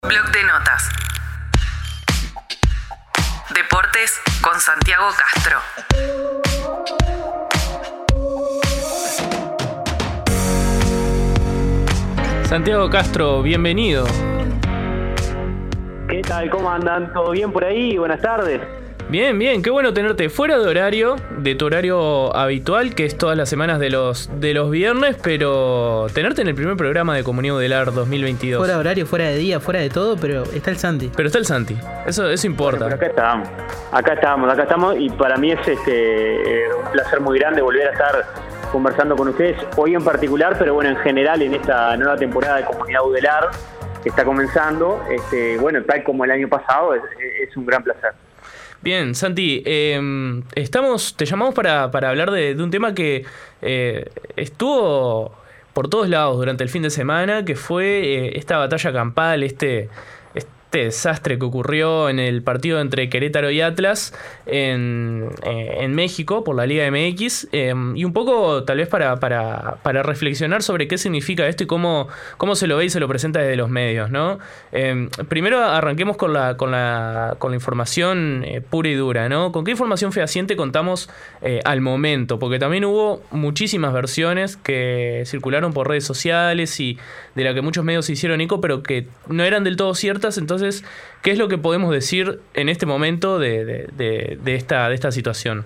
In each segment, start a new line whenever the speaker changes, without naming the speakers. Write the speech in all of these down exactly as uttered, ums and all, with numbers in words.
Blog de notas. Deportes con Santiago Castro.
Santiago Castro, bienvenido.
¿Qué tal? ¿Cómo andan? ¿Todo bien por ahí? Buenas tardes.
Bien, bien, qué bueno tenerte fuera de horario, de tu horario habitual, que es todas las semanas de los de los viernes, pero tenerte en el primer programa de Comunidad Udelar dos mil veintidós.
Fuera de horario, fuera de día, fuera de todo, pero está el Santi.
Pero está el Santi, eso, eso importa.
Bueno, pero acá estamos, acá estamos, acá estamos y para mí es este un placer muy grande volver a estar conversando con ustedes, hoy en particular, pero bueno, en general en esta nueva temporada de Comunidad Udelar que está comenzando, este, bueno, tal como el año pasado, es, es un gran placer.
Bien, Santi, eh, estamos, te llamamos para, para hablar de, de un tema que eh, estuvo por todos lados durante el fin de semana, que fue eh, esta batalla campal, este, este desastre que ocurrió en el partido entre Querétaro y Atlas en, eh, en México por la Liga M X, eh, y un poco tal vez para, para, para reflexionar sobre qué significa esto y cómo, cómo se lo ve y se lo presenta desde los medios, ¿no? Eh, primero arranquemos con la, con la, con la información eh, pura y dura, ¿no? ¿Con qué información fehaciente contamos eh, al momento? Porque también hubo muchísimas versiones que circularon por redes sociales y de la que muchos medios se hicieron eco, pero que no eran del todo ciertas. Entonces, ¿qué es lo que podemos decir en este momento de, de, de, de, esta, de esta situación?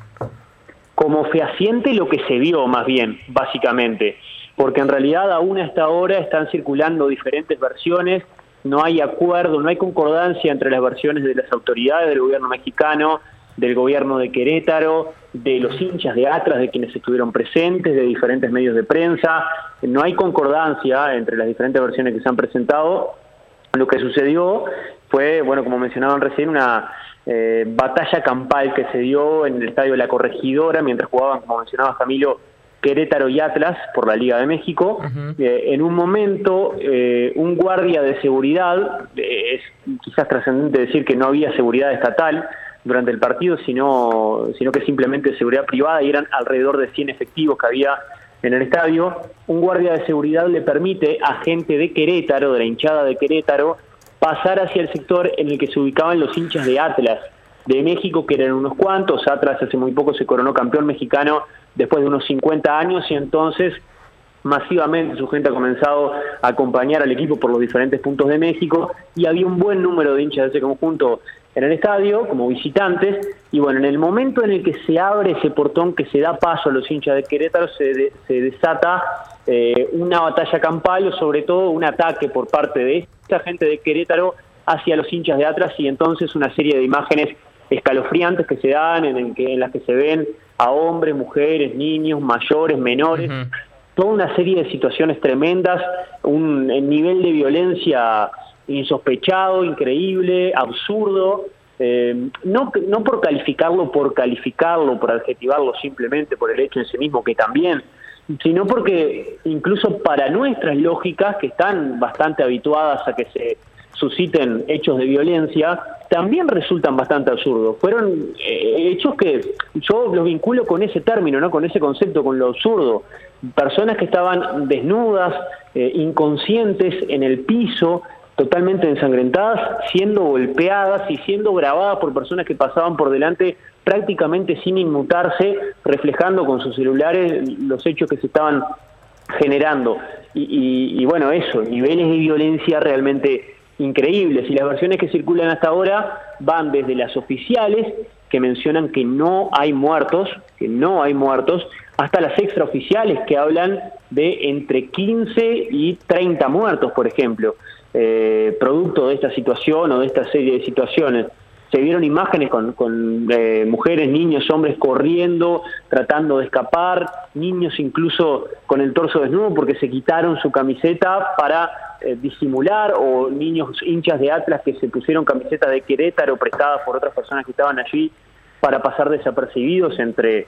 Como fehaciente lo que se vio más bien, básicamente, porque en realidad aún hasta ahora están circulando diferentes versiones, no hay acuerdo, no hay concordancia entre las versiones de las autoridades del gobierno mexicano, del gobierno de Querétaro, de los hinchas de Atlas, de quienes estuvieron presentes, de diferentes medios de prensa, no hay concordancia entre las diferentes versiones que se han presentado. Lo que sucedió fue, bueno, como mencionaban recién, una eh, batalla campal que se dio en el estadio de La Corregidora mientras jugaban, como mencionaba Camilo, Querétaro y Atlas por la Liga de México. Uh-huh. Eh, en un momento, eh, un guardia de seguridad, eh, es quizás trascendente decir que no había seguridad estatal durante el partido, sino, sino que simplemente seguridad privada, y eran alrededor de cien efectivos que había en el estadio. Un guardia de seguridad le permite a gente de Querétaro, de la hinchada de Querétaro, pasar hacia el sector en el que se ubicaban los hinchas de Atlas de México, que eran unos cuantos. Atlas hace muy poco se coronó campeón mexicano después de unos cincuenta años, y entonces masivamente su gente ha comenzado a acompañar al equipo por los diferentes puntos de México, y había un buen número de hinchas de ese conjunto en el estadio como visitantes. Y bueno, en el momento en el que se abre ese portón que se da paso a los hinchas de Querétaro, se, de, se desata eh, una batalla campal, o sobre todo un ataque por parte de esta gente de Querétaro hacia los hinchas de Atlas, y entonces una serie de imágenes escalofriantes que se dan, en, el que, en las que se ven a hombres, mujeres, niños, mayores, menores, uh-huh. toda una serie de situaciones tremendas, un nivel de violencia insospechado, increíble, absurdo, eh, no, no por calificarlo, por calificarlo, por adjetivarlo simplemente por el hecho en sí mismo, que también, sino porque incluso para nuestras lógicas, que están bastante habituadas a que se susciten hechos de violencia, también resultan bastante absurdos. Fueron eh, hechos que yo los vinculo con ese término, ¿no? Con ese concepto, con lo absurdo. Personas que estaban desnudas, eh, inconscientes en el piso, totalmente ensangrentadas, siendo golpeadas y siendo grabadas por personas que pasaban por delante prácticamente sin inmutarse, reflejando con sus celulares los hechos que se estaban generando. Y, y, y bueno, eso, niveles de violencia realmente increíbles. Y las versiones que circulan hasta ahora van desde las oficiales, que mencionan que no hay muertos, que no hay muertos, hasta las extraoficiales, que hablan de entre quince y treinta muertos, por ejemplo. Eh, producto de esta situación o de esta serie de situaciones. Se vieron imágenes con, con eh, mujeres, niños, hombres corriendo, tratando de escapar, niños incluso con el torso desnudo porque se quitaron su camiseta para eh, disimular, o niños hinchas de Atlas que se pusieron camisetas de Querétaro prestadas por otras personas que estaban allí para pasar desapercibidos entre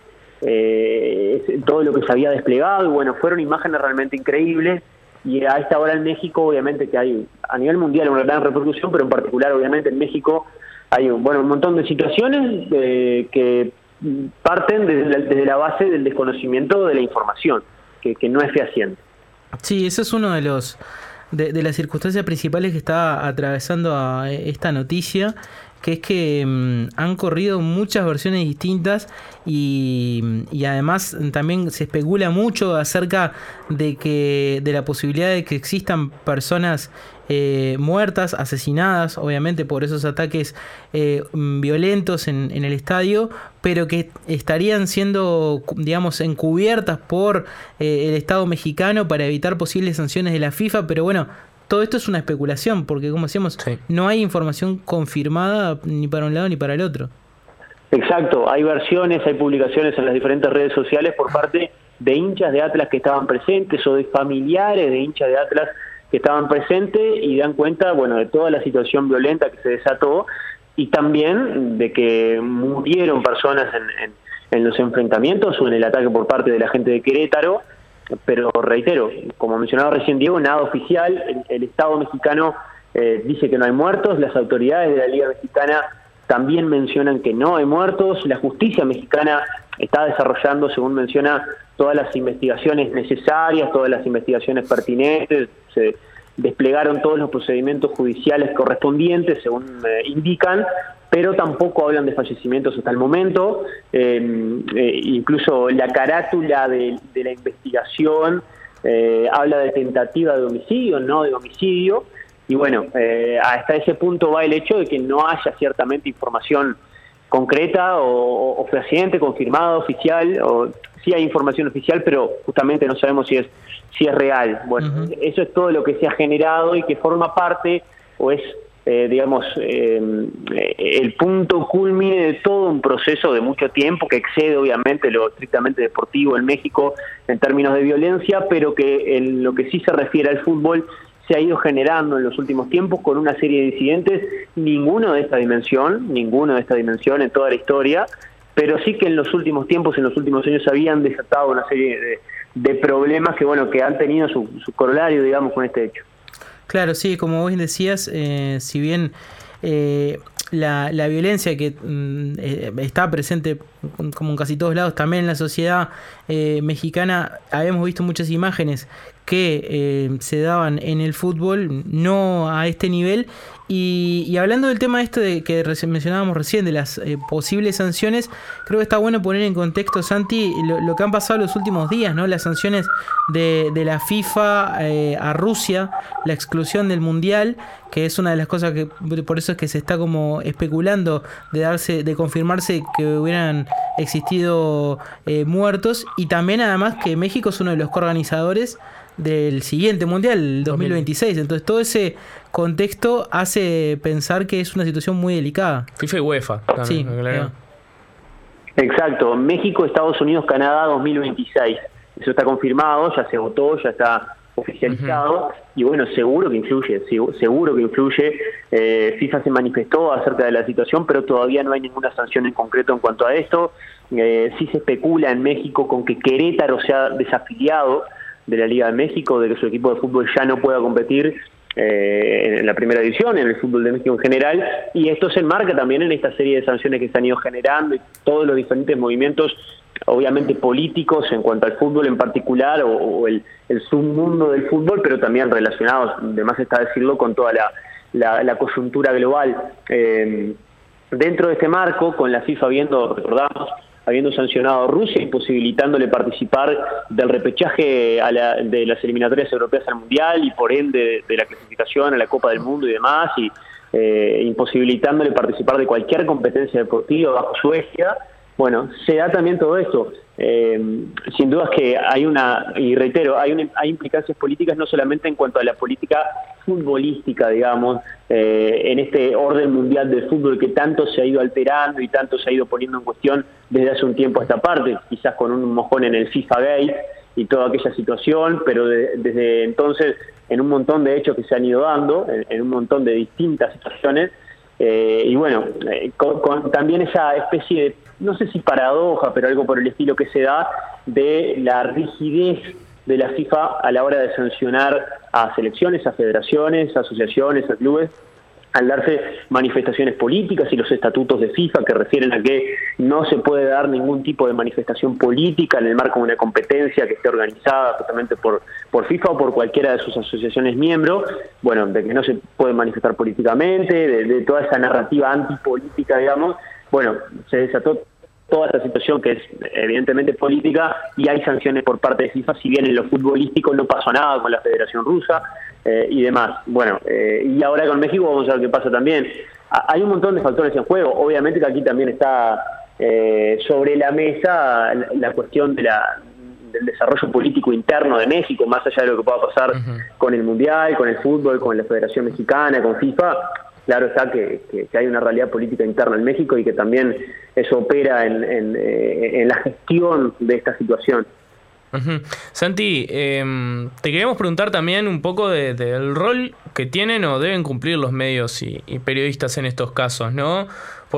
eh, todo lo que se había desplegado. Y bueno, fueron imágenes realmente increíbles. Y a esta hora en México, obviamente que hay a nivel mundial una gran repercusión, pero en particular obviamente en México hay bueno, un montón de situaciones eh, que parten desde la, desde la base del desconocimiento de la información, que, que no es fehaciente.
Sí, ese es uno de los de, de las circunstancias principales que está atravesando a esta noticia, que es que mmm, han corrido muchas versiones distintas y, y además también se especula mucho acerca de que de la posibilidad de que existan personas eh, muertas, asesinadas, obviamente por esos ataques eh, violentos en, en el estadio, pero que estarían siendo, digamos, encubiertas por eh, el Estado mexicano para evitar posibles sanciones de la FIFA, pero bueno, todo esto es una especulación, porque como decíamos, sí, no hay información confirmada ni para un lado ni para el otro.
Exacto, hay versiones, hay publicaciones en las diferentes redes sociales por parte de hinchas de Atlas que estaban presentes o de familiares de hinchas de Atlas que estaban presentes y dan cuenta, bueno, de toda la situación violenta que se desató y también de que murieron personas en, en, en los enfrentamientos o en el ataque por parte de la gente de Querétaro. Pero reitero, como mencionaba recién Diego, nada oficial, el, el Estado mexicano eh, dice que no hay muertos, las autoridades de la Liga Mexicana también mencionan que no hay muertos, la justicia mexicana está desarrollando, según menciona, todas las investigaciones necesarias, todas las investigaciones pertinentes, se desplegaron todos los procedimientos judiciales correspondientes, según eh, indican, pero tampoco hablan de fallecimientos hasta el momento. Eh, eh, incluso la carátula de, de la investigación eh, habla de tentativa de homicidio, no de homicidio, y bueno, eh, hasta ese punto va el hecho de que no haya ciertamente información concreta o, o fehaciente, confirmada, oficial, o sí hay información oficial, pero justamente no sabemos si es, si es real. Bueno, uh-huh. Eso es todo lo que se ha generado y que forma parte, o es Eh, digamos, eh, el punto culmine de todo un proceso de mucho tiempo que excede obviamente lo estrictamente deportivo en México en términos de violencia, pero que en lo que sí se refiere al fútbol se ha ido generando en los últimos tiempos con una serie de incidentes, ninguno de esta dimensión, ninguno de esta dimensión en toda la historia, pero sí que en los últimos tiempos, en los últimos años habían desatado una serie de, de problemas que, bueno, que han tenido su, su corolario, digamos, con este hecho.
Claro, sí, como vos bien decías, eh, si bien eh, la, la violencia que eh, está presente como en casi todos lados, también en la sociedad eh, mexicana, habíamos visto muchas imágenes que eh, se daban en el fútbol, no a este nivel. Y, y hablando del tema este de que reci- mencionábamos recién, de las eh, posibles sanciones, creo que está bueno poner en contexto, Santi, lo, lo que han pasado los últimos días, ¿no? Las sanciones de, de la FIFA eh, a Rusia, la exclusión del Mundial, que es una de las cosas que, por eso es que se está como especulando de darse, de confirmarse que hubieran existido eh, muertos, y también además que México es uno de los coorganizadores del siguiente mundial, el dos mil veintiséis. Entonces todo ese contexto hace pensar que es una situación muy delicada.
FIFA y UEFA también,
sí,
claro.
Exacto, México, Estados Unidos, Canadá dos mil veintiséis. Eso está confirmado, ya se votó, ya está oficializado. Uh-huh. Y bueno, seguro que influye, seguro que influye. eh, FIFA se manifestó acerca de la situación, pero todavía no hay ninguna sanción en concreto en cuanto a esto. Eh, sí se especula en México con que Querétaro se ha desafiliado de la Liga de México, de que su equipo de fútbol ya no pueda competir eh, en la primera división, en el fútbol de México en general, y esto se enmarca también en esta serie de sanciones que se han ido generando y todos los diferentes movimientos, obviamente políticos en cuanto al fútbol en particular, o, o el, el submundo del fútbol, pero también relacionados, de más está decirlo, con toda la, la, la coyuntura global. Eh, dentro de este marco, con la FIFA viendo, recordamos, habiendo sancionado a Rusia, imposibilitándole participar del repechaje a la, de las eliminatorias europeas al Mundial y por ende de, de la clasificación a la Copa del Mundo y demás, y eh, imposibilitándole participar de cualquier competencia deportiva bajo Suecia. Bueno, se da también todo esto. Eh, sin duda es que hay una, y reitero, hay, una, hay implicancias políticas no solamente en cuanto a la política futbolística, digamos, eh, en este orden mundial del fútbol que tanto se ha ido alterando y tanto se ha ido poniendo en cuestión desde hace un tiempo a esta parte, quizás con un mojón en el FIFA Gate y toda aquella situación, pero de, desde entonces en un montón de hechos que se han ido dando, en, en un montón de distintas situaciones, eh, y bueno, eh, con, con también esa especie de, no sé si paradoja, pero algo por el estilo que se da de la rigidez de la FIFA a la hora de sancionar a selecciones, a federaciones, a asociaciones, a clubes, al darse manifestaciones políticas y los estatutos de FIFA que refieren a que no se puede dar ningún tipo de manifestación política en el marco de una competencia que esté organizada justamente por, por FIFA o por cualquiera de sus asociaciones miembros, bueno, de que no se puede manifestar políticamente, de, de toda esa narrativa antipolítica, digamos, bueno, se desató toda esta situación que es evidentemente política y hay sanciones por parte de FIFA, si bien en lo futbolístico no pasó nada con la Federación Rusa eh, y demás. Bueno, eh, y ahora con México vamos a ver qué pasa también. A, hay un montón de factores en juego, obviamente que aquí también está eh, sobre la mesa la, la cuestión de la, del desarrollo político interno de México, más allá de lo que pueda pasar uh-huh. con el Mundial, con el fútbol, con la Federación Mexicana, con FIFA. Claro está que, que, que hay una realidad política interna en México y que también eso opera en, en, en la gestión de esta situación.
Uh-huh. Santi, eh, te queríamos preguntar también un poco de, de el rol que tienen o deben cumplir los medios y, y periodistas en estos casos, ¿no?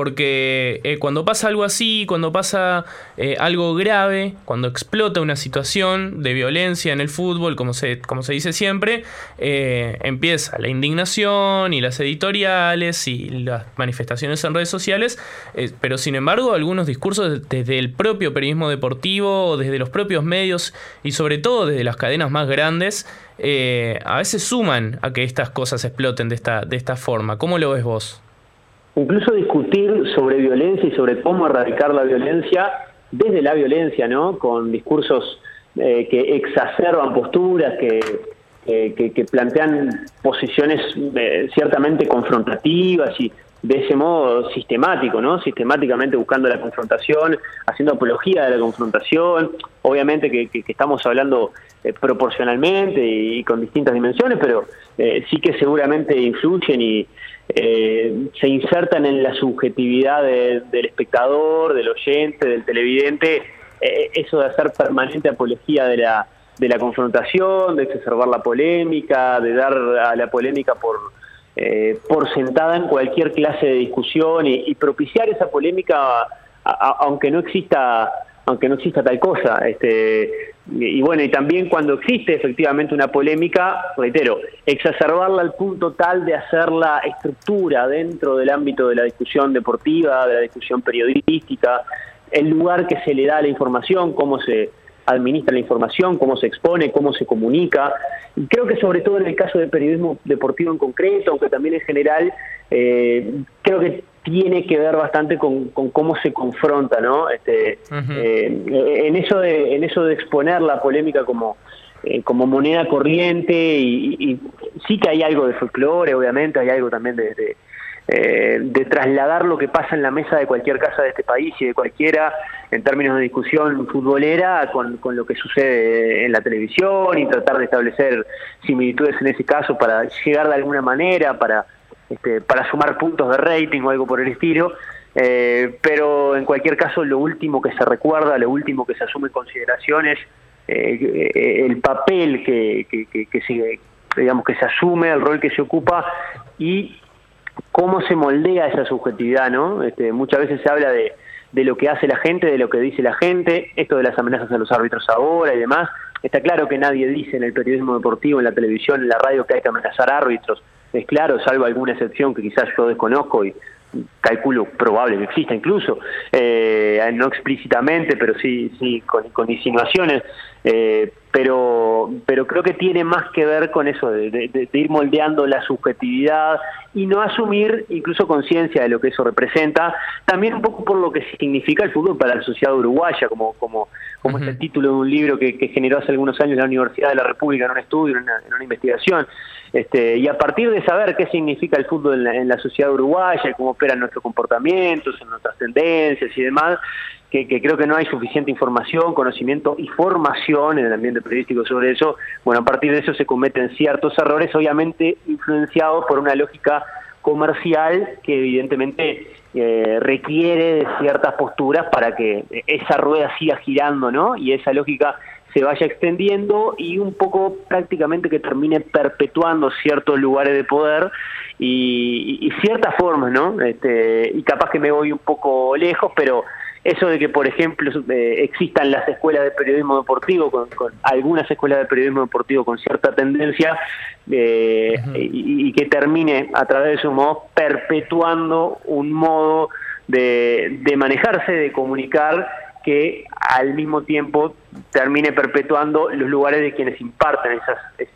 Porque eh, cuando pasa algo así, cuando pasa eh, algo grave, cuando explota una situación de violencia en el fútbol, como se, como se dice siempre, eh, empieza la indignación y las editoriales y las manifestaciones en redes sociales, eh, pero sin embargo algunos discursos desde el propio periodismo deportivo, desde los propios medios y sobre todo desde las cadenas más grandes, eh, a veces suman a que estas cosas exploten de esta, de esta forma. ¿Cómo lo ves vos?
Incluso discutir sobre violencia y sobre cómo erradicar la violencia desde la violencia, ¿no? Con discursos eh, que exacerban posturas, que, eh, que, que plantean posiciones eh, ciertamente confrontativas y de ese modo sistemático, ¿no? Sistemáticamente buscando la confrontación, haciendo apología de la confrontación. Obviamente que, que, que estamos hablando eh, proporcionalmente y, y con distintas dimensiones, pero eh, sí que seguramente influyen y eh, se insertan en la subjetividad de, del espectador, del oyente, del televidente, eh, eso de hacer permanente apología de la, de la confrontación, de exacerbar la polémica, de dar a la polémica por... Eh, por sentada en cualquier clase de discusión y, y propiciar esa polémica a, a, aunque no exista aunque no exista tal cosa, este y, y bueno, y también cuando existe efectivamente una polémica, reitero, exacerbarla al punto tal de hacerla estructura dentro del ámbito de la discusión deportiva, de la discusión periodística, el lugar que se le da a la información, cómo se administra la información, cómo se expone, cómo se comunica. Y creo que sobre todo en el caso del periodismo deportivo en concreto, aunque también en general, eh, creo que tiene que ver bastante con, con cómo se confronta, ¿no? Este, uh-huh. eh, en eso de en eso de exponer la polémica como eh, como moneda corriente y, y, y sí que hay algo de folclore, obviamente, hay algo también de, de Eh, de trasladar lo que pasa en la mesa de cualquier casa de este país y de cualquiera en términos de discusión futbolera con, con lo que sucede en la televisión y tratar de establecer similitudes en ese caso para llegar de alguna manera, para, este, para sumar puntos de rating o algo por el estilo, eh, pero en cualquier caso lo último que se recuerda, lo último que se asume en consideración es eh, el papel que, que, que, que se, digamos, que se asume, el rol que se ocupa y cómo se moldea esa subjetividad, ¿no? Este, muchas veces se habla de, de lo que hace la gente, de lo que dice la gente, esto de las amenazas a los árbitros ahora y demás. Está claro que nadie dice en el periodismo deportivo, en la televisión, en la radio que hay que amenazar árbitros. Es claro, salvo alguna excepción que quizás yo desconozco y calculo probable que exista incluso, eh, no explícitamente, pero sí, sí con, con insinuaciones. Eh, pero pero creo que tiene más que ver con eso de, de, de ir moldeando la subjetividad y no asumir incluso conciencia de lo que eso representa, también un poco por lo que significa el fútbol para la sociedad uruguaya, como como como uh-huh. es el título de un libro que, que generó hace algunos años la Universidad de la República en un estudio, en una, en una investigación, este y a partir de saber qué significa el fútbol en la, en la sociedad uruguaya, cómo operan nuestros comportamientos, en nuestras tendencias y demás, Que, que creo que no hay suficiente información, conocimiento y formación en el ambiente periodístico sobre eso. Bueno, a partir de eso se cometen ciertos errores, obviamente influenciados por una lógica comercial que evidentemente eh, requiere de ciertas posturas para que esa rueda siga girando, ¿no? Y esa lógica se vaya extendiendo y un poco prácticamente que termine perpetuando ciertos lugares de poder y, y ciertas formas, ¿no? Este, y capaz que me voy un poco lejos, pero eso de que, por ejemplo, eh, existan las escuelas de periodismo deportivo, con, con algunas escuelas de periodismo deportivo con cierta tendencia, eh, uh-huh. y, y que termine a través de su modo perpetuando un modo de, de manejarse, de comunicar, que al mismo tiempo termine perpetuando los lugares de quienes imparten esas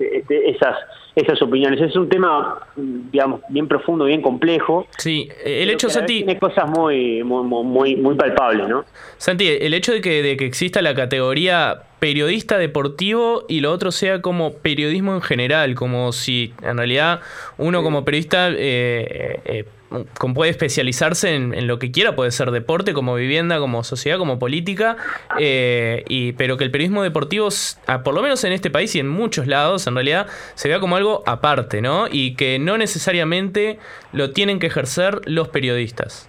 esas esas opiniones. Es un tema, digamos, bien profundo, bien complejo.
Sí, el hecho, Santi,
tiene cosas muy muy muy muy palpables, ¿no?
Santi, el hecho de que de que exista la categoría periodista deportivo y lo otro sea como periodismo en general, como si en realidad uno sí. como periodista eh, eh, como puede especializarse en, en lo que quiera, puede ser deporte, como vivienda, como sociedad, como política, eh, y pero que el periodismo deportivo, por lo menos en este país y en muchos lados, en realidad se vea como algo aparte, ¿no? Y que no necesariamente lo tienen que ejercer los periodistas.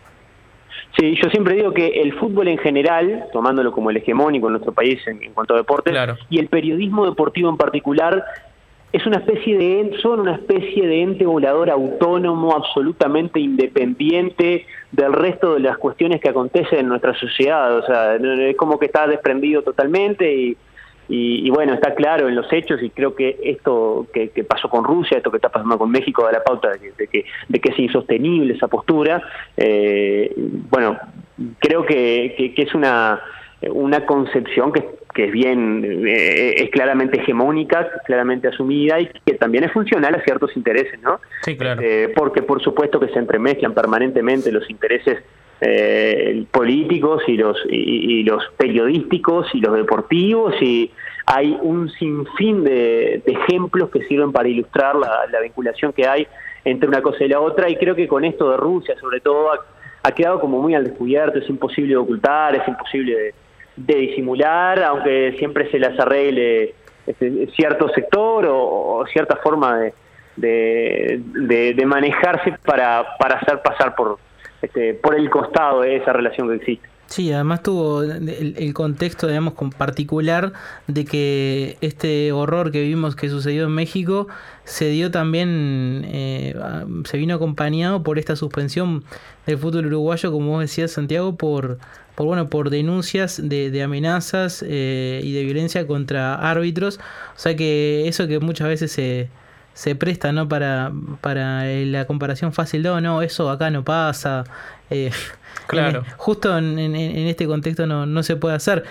Sí, yo siempre digo que el fútbol en general, tomándolo como el hegemónico en nuestro país en, en cuanto a deportes,
claro.
y el periodismo deportivo en particular, es una especie de son una especie de ente volador autónomo, absolutamente independiente del resto de las cuestiones que acontecen en nuestra sociedad. O sea, es como que está desprendido totalmente y, y, y bueno, está claro en los hechos, y creo que esto que, que pasó con Rusia, esto que está pasando con México, da la pauta de que, de que, de que es insostenible esa postura. Eh, bueno, creo que, que, que es una, una concepción que que es bien, eh, es claramente hegemónica, claramente asumida, y que también es funcional a ciertos intereses, ¿no?
Sí, claro.
Eh, porque por supuesto que se entremezclan permanentemente los intereses eh, políticos y los y, y los periodísticos y los deportivos, y hay un sinfín de, de ejemplos que sirven para ilustrar la, la vinculación que hay entre una cosa y la otra, y creo que con esto de Rusia, sobre todo, ha, ha quedado como muy al descubierto, es imposible de ocultar, es imposible de de disimular, aunque siempre se les arregle este, cierto sector o, o cierta forma de, de, de, de manejarse para, para hacer pasar por, este, por el costado de esa relación que existe.
Sí, además tuvo el, el contexto, digamos, con particular de que este horror que vimos que sucedió en México se dio también, eh, se vino acompañado por esta suspensión del fútbol uruguayo, como vos decías, Santiago, por, por bueno, por denuncias de, de amenazas eh, y de violencia contra árbitros. O sea que eso que muchas veces se se presta, ¿no? Para, para la comparación fácil, no, no, eso acá no pasa. Eh,
claro.
En, justo en, en, en este contexto no, no se puede hacer.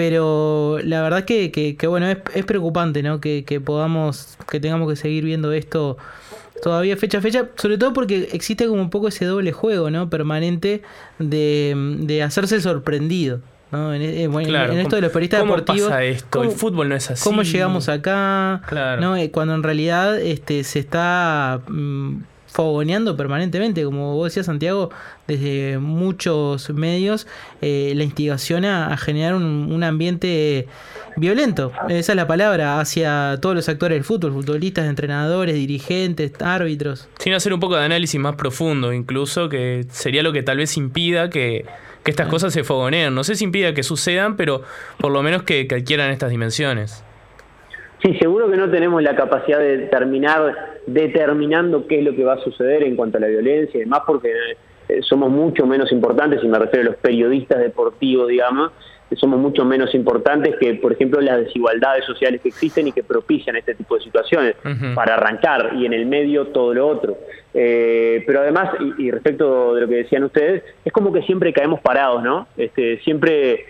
Pero la verdad que, que, que bueno, es, es preocupante, ¿no? Que, que podamos, que tengamos que seguir viendo esto todavía fecha a fecha, sobre todo porque existe como un poco ese doble juego, ¿no? Permanente de, de hacerse el sorprendido, ¿no? En, en,
claro,
en esto de los periodistas
¿cómo
deportivos.
¿Cómo pasa esto?
¿Cómo,
el fútbol no es así.
¿Cómo llegamos acá?
Claro.
¿No? Cuando en realidad este, se está mmm, fogoneando permanentemente, como vos decías, Santiago, desde muchos medios, eh, la instigación a, a generar un, un ambiente violento, esa es la palabra, hacia todos los actores del fútbol, futbolistas, entrenadores, dirigentes, árbitros.
Sin hacer un poco de análisis más profundo, incluso, que sería lo que tal vez impida que que estas cosas se fogoneen. No sé si impida que sucedan, pero por lo menos que, que adquieran estas dimensiones.
Sí, seguro que no tenemos la capacidad de terminar determinando qué es lo que va a suceder en cuanto a la violencia y demás, porque eh, somos mucho menos importantes, y me refiero a los periodistas deportivos, digamos, que somos mucho menos importantes que, por ejemplo, las desigualdades sociales que existen y que propician este tipo de situaciones, uh-huh. para arrancar, y en el medio todo lo otro. Eh, pero además, y, y respecto de lo que decían ustedes, es como que siempre caemos parados, ¿no? Este, siempre,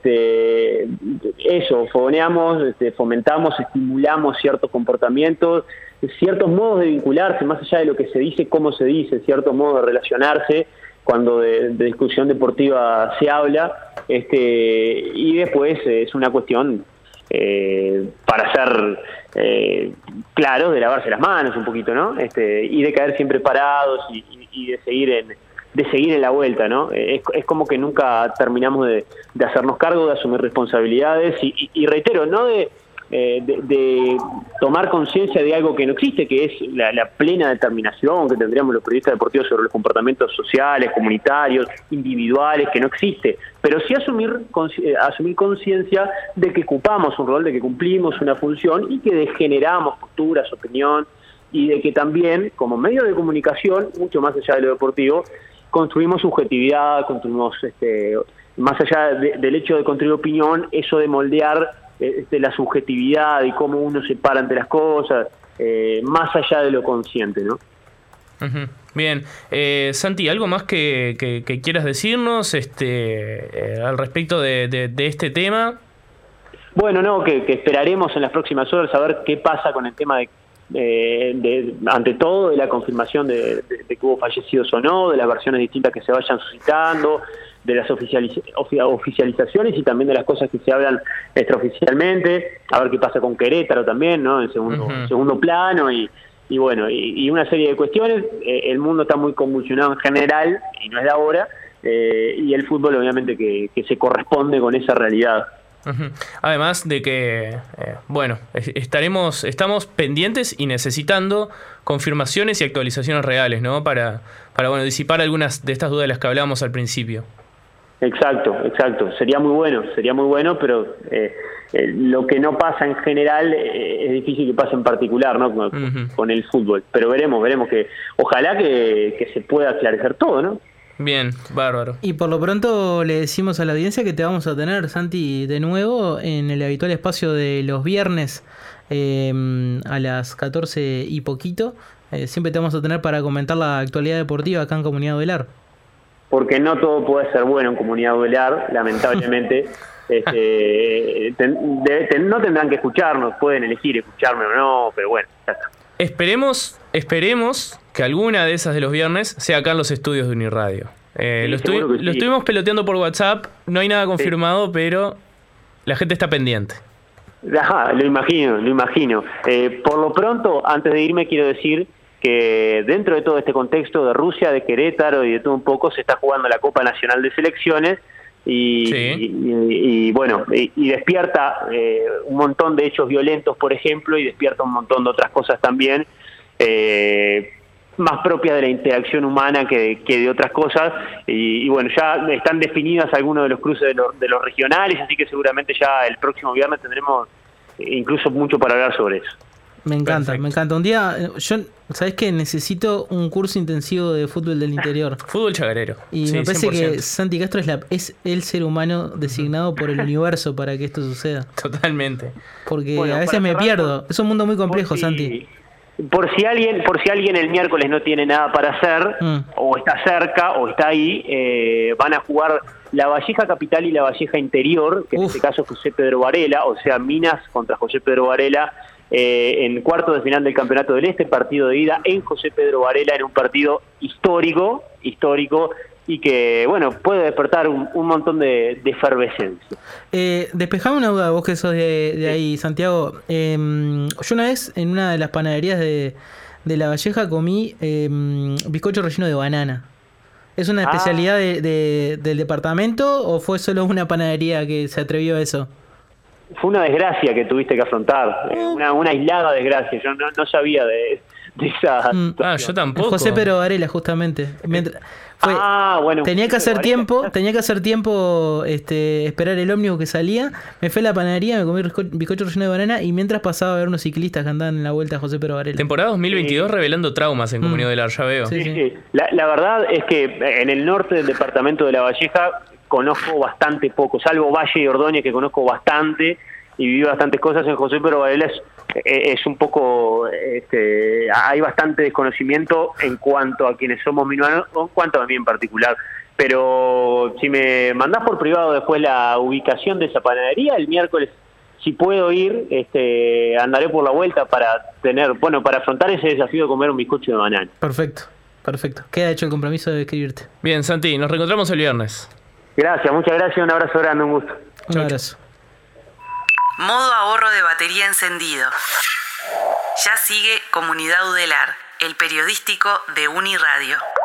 este, eso, fogoneamos, este, fomentamos, estimulamos ciertos comportamientos, ciertos modos de vincularse, más allá de lo que se dice, cómo se dice, cierto modo de relacionarse, cuando de, de discusión deportiva se habla, este, y después es una cuestión eh, para ser eh, claros, de lavarse las manos un poquito, ¿no? Este, y de caer siempre parados y, y, y de seguir en de seguir en la vuelta, ¿no? Es, es como que nunca terminamos de, de hacernos cargo, de asumir responsabilidades y, y, y reitero, no de Eh, de, de tomar conciencia de algo que no existe, que es la, la plena determinación que tendríamos los periodistas deportivos sobre los comportamientos sociales, comunitarios, individuales, que no existe, pero sí asumir eh, asumir conciencia de que ocupamos un rol, de que cumplimos una función y que generamos posturas, opinión, y de que también, como medio de comunicación, mucho más allá de lo deportivo, construimos subjetividad, construimos este más allá de, del hecho de construir opinión, eso de moldear eh, de la subjetividad y cómo uno se para ante las cosas, eh, más allá de lo consciente, ¿no?
Uh-huh. Bien, eh, Santi, ¿algo más que, que, que quieras decirnos este, eh, al respecto de, de, de este tema?
Bueno, no, que, que esperaremos en las próximas horas a ver qué pasa con el tema de, eh, de ante todo, de la confirmación de, de, de que hubo fallecidos o no, de las versiones distintas que se vayan suscitando, de las oficializ- oficializaciones y también de las cosas que se hablan extraoficialmente, a ver qué pasa con Querétaro también, ¿no? En segundo,
Uh-huh.
segundo plano y, y bueno, y, y una serie de cuestiones. Eh, el mundo está muy convulsionado en general, y no es de ahora, eh, y el fútbol obviamente que, que se corresponde con esa realidad.
Uh-huh. Además de que, eh, bueno, estaremos, estamos pendientes y necesitando confirmaciones y actualizaciones reales, ¿no? Para, para bueno, disipar algunas de estas dudas de las que hablábamos al principio.
Exacto, exacto. Sería muy bueno, sería muy bueno, pero eh, eh, lo que no pasa en general eh, es difícil que pase en particular, ¿no? Con,
Uh-huh.
con el fútbol. Pero veremos, veremos que, ojalá que, que se pueda aclarecer todo, ¿no?
Bien, bárbaro.
Y por lo pronto le decimos a la audiencia que te vamos a tener, Santi, de nuevo en el habitual espacio de los viernes eh, a las catorce y poquito. Eh, siempre te vamos a tener para comentar la actualidad deportiva acá en Comunidad Velar.
Porque no todo puede ser bueno en Comunidad Velar, lamentablemente. este, ten, de, ten, no tendrán que escucharnos, pueden elegir escucharme o no, pero bueno, ya está.
Esperemos, esperemos que alguna de esas de los viernes sea acá en los estudios de Uniradio. Eh,
Sí,
lo, estu-
seguro que
lo
sí.
estuvimos peloteando por WhatsApp, no hay nada confirmado, pero la gente está pendiente.
Ajá, lo imagino, lo imagino. Eh, por lo pronto, antes de irme, quiero decir que dentro de todo este contexto de Rusia, de Querétaro y de todo un poco, se está jugando la Copa Nacional de Selecciones y,
Sí.
y, y, y bueno, y, y despierta eh, un montón de hechos violentos, por ejemplo, y despierta un montón de otras cosas también, eh, más propias de la interacción humana que de, que de otras cosas, y, y bueno, ya están definidas algunos de los cruces de los, de los regionales, así que seguramente ya el próximo viernes tendremos incluso mucho para hablar sobre eso.
Me encanta,
Perfecto.
me encanta. Un día, yo, ¿sabés qué? Necesito un curso intensivo de fútbol del interior.
Fútbol chagarero.
Y
Sí,
me parece
cien por ciento.
que Santi Castro es, la, es el ser humano designado por el universo para que esto suceda.
Totalmente.
Porque
Bueno,
a veces
para
me
cerrar,
pierdo.
por-
Es un mundo muy complejo,
por si,
Santi.
Por si alguien, por si alguien el miércoles no tiene nada para hacer,
Mm.
o está cerca, o está ahí, eh, van a jugar la Valleja Capital y la Valleja Interior, que en
Uf.
este caso José Pedro Varela, o sea, Minas contra José Pedro Varela, eh, en cuartos de final del Campeonato del Este, partido de ida en José Pedro Varela, en un partido histórico, histórico, y que, bueno, puede despertar un, un montón de, de efervescencia.
Eh, despejame una duda, vos que sos de, de ahí, Santiago. Eh, yo una vez en una de las panaderías de, de La Valleja comí eh, bizcocho relleno de banana. ¿Es una
Ah.
especialidad de, de- del departamento o fue solo una panadería que se atrevió a eso?
Fue una desgracia que tuviste que afrontar, eh, una, una aislada desgracia. Yo no, no sabía de, de esa
Mm.
situación.
Ah, yo tampoco.
José Pedro Varela, justamente. Mientras- fue-
Ah, bueno,
tenía que hacer
Varela.
tiempo, tenía que hacer tiempo, este, esperar el ómnibus que salía. Me fui a la panadería, me comí bizco- bizcocho relleno de banana y mientras pasaba a ver unos ciclistas que andaban en la vuelta a José Pedro Varela.
Temporada dos mil veintidós
Sí.
revelando traumas en
Mm.
Comunidad Velar, ya veo.
Sí.
Sí, sí. La, la verdad es que en el norte del departamento de La Valleja conozco bastante poco, salvo Valle y Ordóñez, que conozco bastante y viví bastantes cosas. En José Pedro Varela es, es un poco, este, hay bastante desconocimiento en cuanto a quienes somos minuanos, o en cuanto a mí en particular. Pero si me mandás por privado después la ubicación de esa panadería, el miércoles, si puedo ir, este, andaré por la vuelta para tener, bueno, para afrontar ese desafío de comer un bizcocho de banana.
Perfecto, perfecto. Queda hecho el compromiso de escribirte.
Bien, Santi, nos reencontramos el viernes.
Gracias, muchas gracias, un abrazo grande, un gusto.
Un abrazo.
Modo ahorro de batería encendido. Ya sigue Comunidad Udelar, el periodístico de Uniradio.